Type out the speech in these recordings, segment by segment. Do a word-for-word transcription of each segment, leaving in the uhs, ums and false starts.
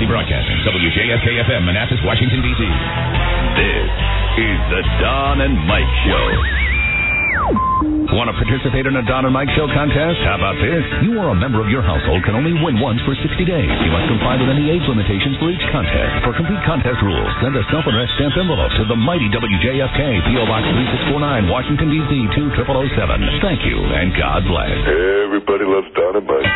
Proudly broadcasting W J F K F M, Manassas, Washington, D C This is the Don and Mike Show. Want to participate in a Don and Mike Show contest? How about this? You or a member of your household can only win once for sixty days. You must comply with any age limitations for each contest. For complete contest rules, send a self-addressed stamped envelope to the mighty W J F K, P O Box three six four nine, Washington, D C two zero zero zero seven. Thank you, and God bless. Everybody loves Don and Mike.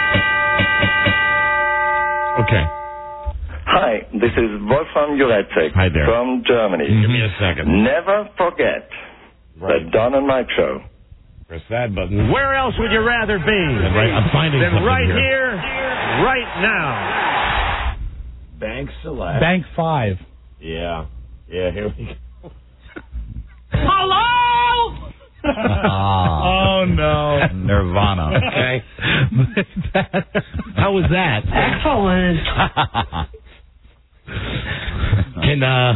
Okay. Hi, this is Wolfram Jurecek Hi there. from Germany. Mm-hmm. Give me a second. Never forget Right. the Don and Mike Show. Press that button. Where else would you rather be? Right, I'm finding Then something right here. here, right now. Bank select. Bank five. Yeah. Yeah, here we go. Hello? Oh, no. Nirvana. Okay. How was that? Excellent. Can, uh...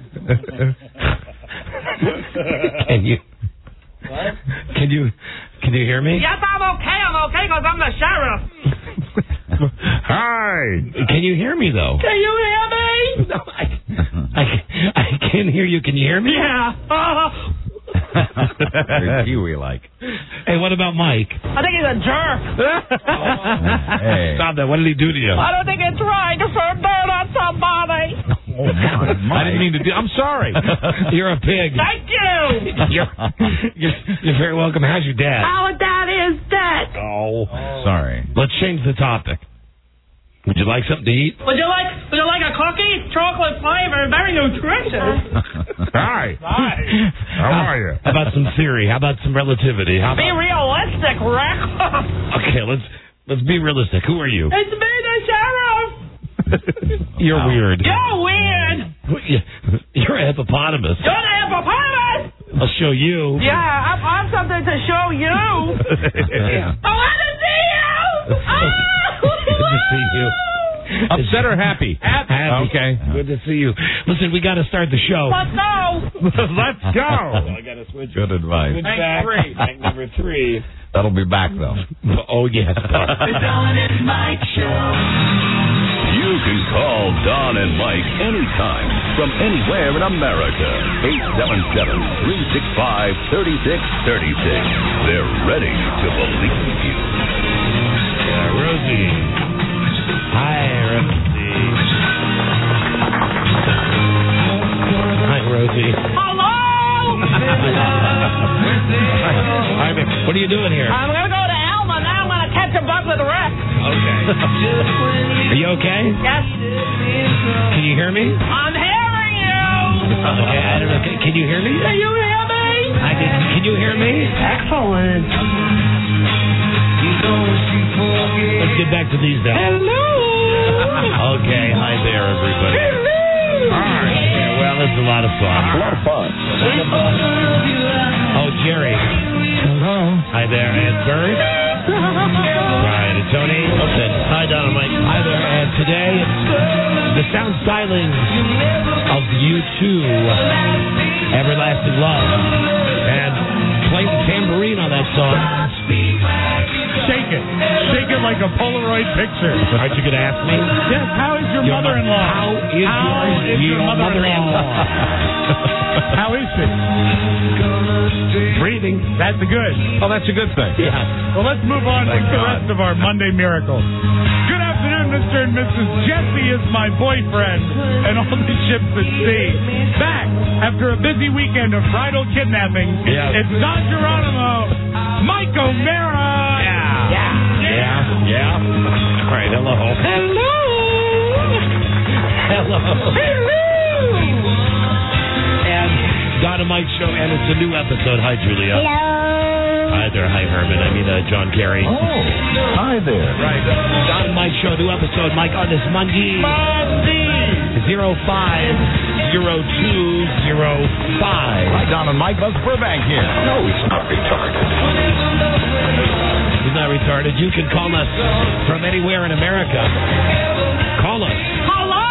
Can you... What? Can you... Can you hear me? Yes, I'm okay. I'm okay because I'm the sheriff. Hi. Can you hear me, though? Can you hear me? No, I, I, I can hear you. Can you hear me? Yeah. Uh, You're Kiwi-like. Hey, what about Mike? I think he's a jerk. Hey. Stop that. What did he do to you? I don't think it's right to throw dirt on somebody. Oh, I didn't mean to do... I'm sorry. You're a pig. Thank you. You're, you're, you're very welcome. How's your dad? Our dad is dead. Oh. Sorry. Let's change the topic. Would you like something to eat? Would you like Would you like a cookie? Chocolate flavor, very nutritious. Hi. Hi. How are you? How about some theory? How about some relativity? How Be about... realistic, Rick. Okay, let's let's be realistic. Who are you? It's me, the sheriff. You're wow. weird. You're weird. You're a hippopotamus. You're the hippopotamus. I'll show you. Yeah, I have something to show you. Yeah. I want to see you. Good to see you. Upset or happy? Happy. happy. Okay. Good to see you. Listen, we got to start the show. Let's go. Let's go. I got to switch. Good advice. Bank back. three. Bank number three. That'll be back, though. Oh, yes. The Don and Mike Show. You can call Don and Mike anytime from anywhere in America. eight seven seven, three six five, three six three six. They're ready to believe you. Yeah, Rosie. Hi, Rosie. Hi, Rosie. Hello. Hi, Mick. What are you doing here? I'm going to go to Elma. Now I'm going to catch a bug with Rick. Okay. Are you okay? Yes. Can you hear me? I'm hearing you. Okay, I don't know. Can, can you hear me? Can you hear me? I can. Can you hear me? Excellent. Let's get back to these now. Hello. Okay, hi there, everybody. Hello. All right. Yeah, well, it's a lot of fun. A lot of fun. Oh, Jerry. Hello. Hi there, and Bert. Right, and Tony. Listen. Hi, Don and Mike. Hi there, and today, the sound styling of U two, Everlasting Love, and play the tambourine on that song. Shake it. Shake it like a Polaroid picture. Aren't you going to ask me? Yes, how is your, Your mother-in-law? How is How your, is your your mother-in-law? How is she? breathing? That's good. Oh, that's a good thing. Yeah. Well, let's move on Thank with the God. rest of our Monday miracle. Good afternoon, Mister and Missus Jesse is my boyfriend and all the ships at sea. Back after a busy weekend of bridal kidnapping. Yeah. It's Don Geronimo, Mike O'Mara. Yeah. Yeah. Yeah. All right. Hello. Hello. Hello. Hello. And Don and Mike Show, and it's a new episode. Hi, Julia. Hello. Hi there. Hi, Herman. I mean, uh, John Kerry. Oh, hi there. Right. Don and Mike Show, new episode. Mike on this Monday. Monday. Zero five zero two zero five. Hi, Don and Mike. Buzz Burbank here. No, he's not retarded. He's not retarded. You can call us from anywhere in America. Call us. Hello.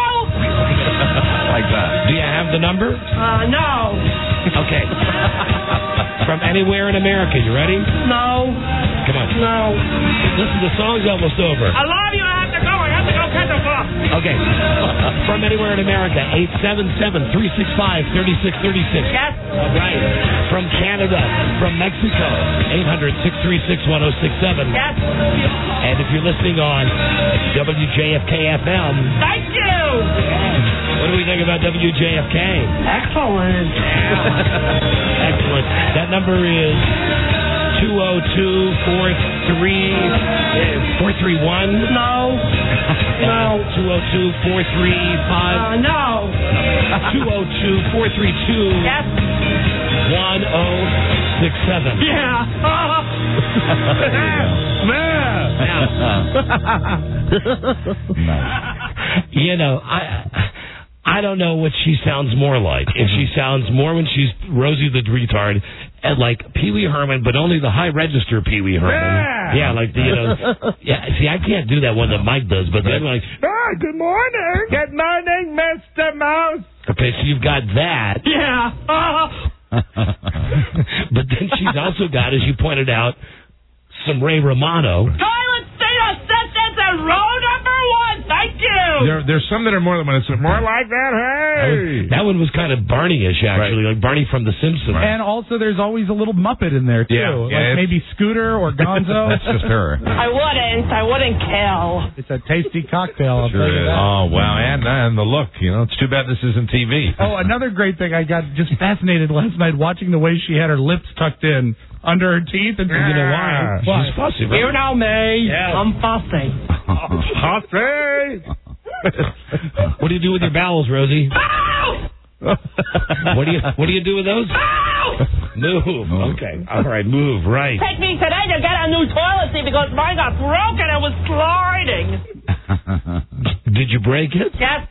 Like that. Do you have the number? Uh, no. Okay. From anywhere in America. You ready? No. Come on. No. Listen, the song's almost over. I love you. I have to go. I have to go catch a bus. Okay. From anywhere in America, eight seven seven, three six five, three six three six. Yes. All right. From Canada, from Mexico, eight hundred, six three six, one oh six seven. Yes. And if you're listening on W J F K F M. Thank you. What do we think about W J F K? Excellent. Yeah. Excellent. That number is two oh two, four three, four three one. No. No. two oh two, four three five. Uh, no. two oh two, four three two. Yes. one oh six seven. Yeah. You know, I I don't know what she sounds more like. If she sounds more when she's Rosie the retard, and like Pee Wee Herman, but only the high register Pee Wee Herman. Yeah, yeah like the, you know, yeah. See, I can't do that one that Mike does, but then like, ah, good morning. Good morning, Mister Mouse. Okay, so you've got that. Yeah. But then she's also got, as you pointed out, some Ray Romano. Toilet seat assistance and row number one. Thank you. There, there's some that are more than one. It's more like that. Hey. That one was kind of Barney-ish, actually, right. Like Barney from The Simpsons. And also, there's always a little Muppet in there, too. Yeah, yeah, like maybe Scooter or Gonzo. That's just her. I wouldn't. I wouldn't kill. It's a tasty cocktail, I'll Sure tell you is. that. Oh, wow. And, and the look, you know, it's too bad this isn't T V. Oh, another great thing. I got just fascinated last night watching the way she had her lips tucked in under her teeth. And you know why? Why? She's fussy, right? You know me. Yeah. I'm fussy. Hussy! What do you do with your bowels, Rosie? Ow! What do you What do you do with those? Ow! Move. Okay. All right. Move. Right. Take me today to get a new toilet seat because mine got broken and was sliding. Did you break it? Yes.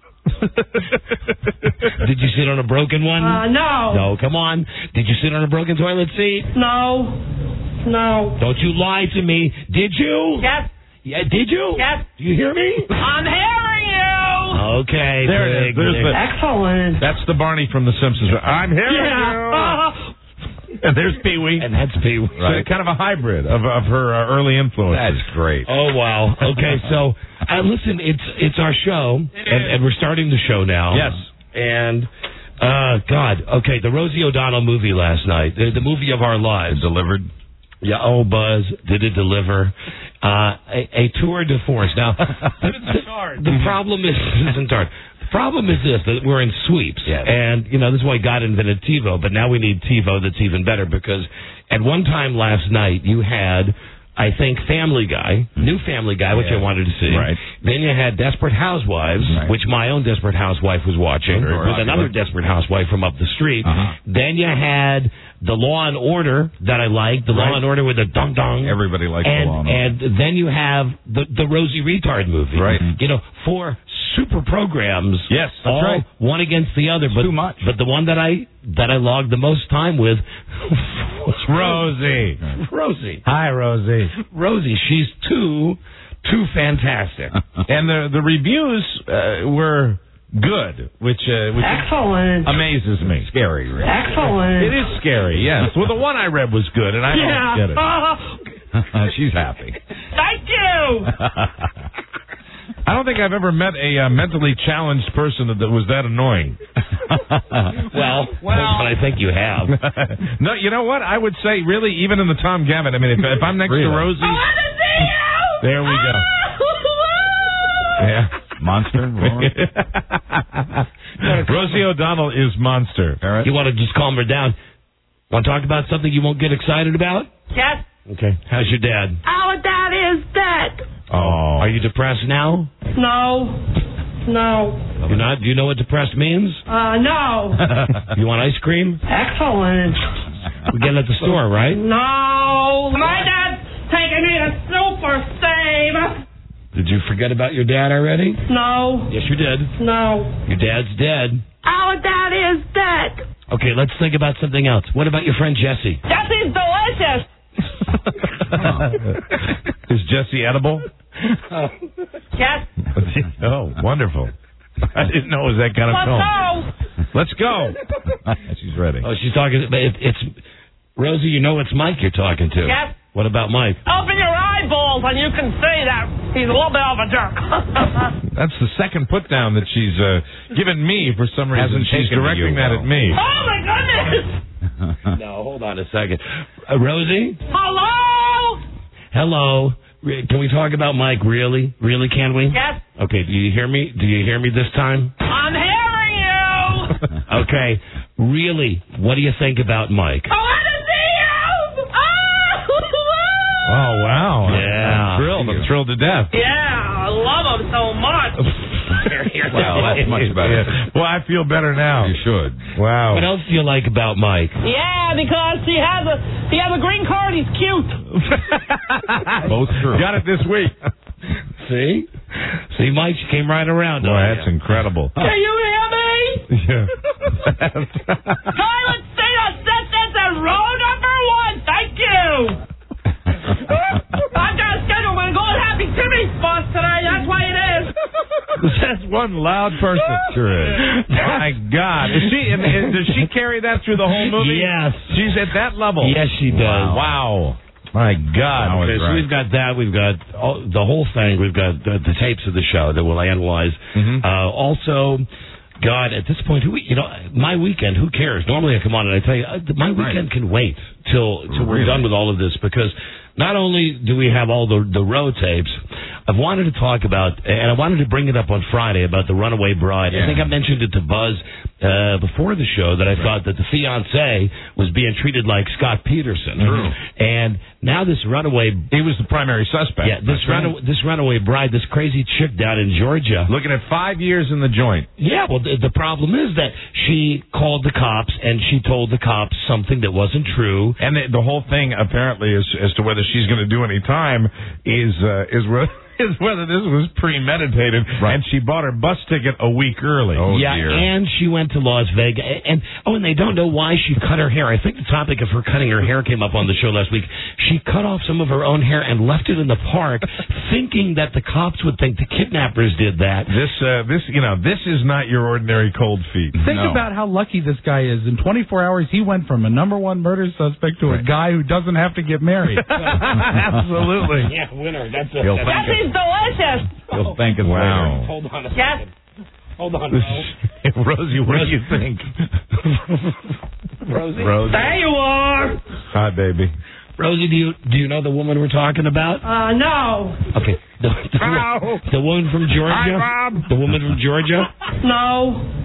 Did you sit on a broken one? Uh, no. No. Come on. Did you sit on a broken toilet seat? No. No. Don't you lie to me. Did you? Yes. Yeah. Did you? Yes. Do you hear me? I'm hearing you. Okay. There it is. big, There's big. the- Excellent. That's the Barney from The Simpsons. I'm hearing Yeah. you. And there's Pee Wee. And that's Pee Wee. So kind of a hybrid of of her uh, early influence. That's great. Oh wow. Okay, so uh, listen, it's it's our show, and, and we're starting the show now. Yes. And uh, God, okay, the Rosie O'Donnell movie last night, the, the movie of our lives, Delivered. Yeah. Oh, Buzz, did it deliver? Uh, a, a tour de force. Now, the, the, the problem is isn't hard. The problem is this, that we're in sweeps. Yes. And, you know, this is why God invented TiVo, but now we need TiVo that's even better because at one time last night you had, I think, Family Guy, new Family Guy, which Yeah. I wanted to see. Right. Then you had Desperate Housewives, Right. which my own Desperate Housewife was watching, Very with popular. another Desperate Housewife from up the street. Uh-huh. Then you had the Law and Order that I liked, the Law Right. and Order with the dong dong. Everybody likes and, the Law and Order. And then you have the the Rosie Retard movie. Right. You know, four super programs. Yes, that's all right. one against the other. But too much. But the one that I that I logged the most time with was Rosie. Rosie. Hi, Rosie. Rosie. She's too too fantastic. And the the reviews uh, were good, which uh, which Excellent. amazes me. Scary, really. Excellent. It is scary, yes. Well, the one I read was good, and I Yeah. don't get it. Uh, She's happy. thank you. I don't think I've ever met a uh, mentally challenged person that, that was that annoying. well, but I think you have. No, you know what? I would say, really, even in the Tom Gavin. I mean, if, if I'm next Really? to Rosie, I want to see you. there we go. Yeah. Monster? Rosie O'Donnell is monster. All right. You want to just calm her down. Want to talk about something you won't get excited about? Yes. Okay. How's your dad? Our dad is dead. Oh. Are you depressed now? No. No. You're not? Do you know what depressed means? Uh, no. You want ice cream? Excellent. We get it at the store, right? No. My dad's taking me to Super Save. Did you forget about your dad already? No. Yes, you did. No. Your dad's dead. Our dad is dead. Okay, let's think about something else. What about your friend Jesse? Jesse's delicious. Is Jesse edible? Yes. Oh, wonderful. I didn't know it was that kind of Let's film. go. Let's go. She's ready. Oh, she's talking. It, it's Rosie. You know it's Mike you're talking to. Yes. What about Mike? Open your eyes eyeballs, and you can see that he's a little bit of a jerk. That's the second put down that she's uh, given me for some reason. Hasn't She's taken directing you that well. at me. Oh, my goodness! No, hold on a second. Uh, Rosie? Hello? Hello. Re- Can we talk about Mike, really? Really, can we? Yes, Okay, do you hear me? Do you hear me this time? I'm hearing you. Okay, really, what do you think about Mike? I want to see you. Oh, Oh, wow. Yeah. I'm thrilled. I'm thrilled to death. yeah, I love him so much. Well, that's much better. Yeah. Well, I feel better now. You should. Wow. What else do you like about Mike? Yeah, because he has a he has a green card. He's cute. Both true. Got it this week. See? See, Mike, she came right around. Boy, on that's you. incredible. Can you hear me? Yeah. Toilet seat assistance and row number one. Thank you. I've got a schedule. We're going to Happy Timmy's bus today. That's why it is. That's one loud person. Sure is. My God. Is she, and, and does she carry that through the whole movie? Yes. She's at that level. Yes, she does. Wow. My God. Okay, so we've got that. We've got all, the whole thing. We've got the, the tapes of the show that we'll analyze. Mhm. Uh, also, God, at this point, who you know, my weekend. Who cares? Normally, I come on and I tell you, uh, my weekend can wait till till we're Really? done with all of this, because not only do we have all the the road tapes, I've wanted to talk about, and I wanted to bring it up on Friday about the Runaway Bride. I Yeah. think I mentioned it to Buzz uh, before the show that I thought that the fiance was being treated like Scott Peterson. True. And now this runaway, He was the primary suspect. yeah, this That's right. runaway, this runaway bride, this crazy chick down in Georgia. Looking at five years in the joint. Yeah, well, the, the problem is that she called the cops and she told the cops something that wasn't true. And the, the whole thing, apparently, is, as to whether she's going to do any time, is uh, is, re- is whether this was premeditated. Right. And she bought her bus ticket a week early. Oh, yeah, dear. and she went to Las Vegas. And oh, and they don't know why she cut her hair. I think the topic of her cutting her hair came up on the show last week. She cut off some of her own hair and left it in the park, thinking that the cops would think the kidnappers did that. This, uh, this, you know, this is not your ordinary cold feet. Think No. about how lucky this guy is. In twenty-four hours, he went from a number one murder suspect to a guy who doesn't have to get married. Absolutely. Yeah, winner. That's a, He'll that's thank This us. is delicious. He'll thank us Wow. Hold on a Yes. second. Hold on. Ro. Rosie, what do you think? Rosie? Rosie. There you are. Hi, baby. Rosie, do you do you know the woman we're talking about? Uh, no. Okay. The, the, Ow. the woman from Georgia? Hi, Rob. The woman from Georgia? No.